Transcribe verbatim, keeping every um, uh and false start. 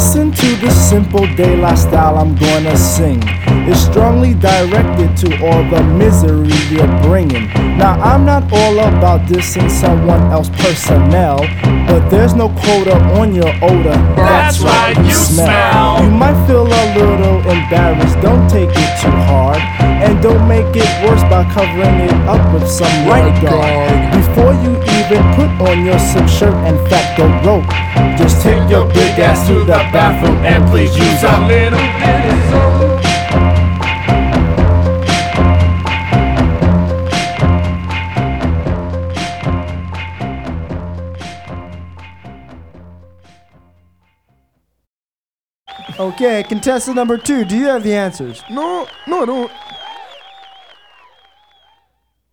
Listen to the simple De La style I'm gonna sing. It's strongly directed to all the misery you're bringing. Now I'm not all about dissing someone else's personnel, but there's no quota on your odor. That's right, you smell. You might feel a little embarrassed, don't take it too hard, and don't make it worse by covering it up with some right guard. Before you even put on your silk shirt and fat goat rope, just take your big ass to the bathroom and please use a little bit of soap. Okay, contestant number two, do you have the answers? No, no, I don't.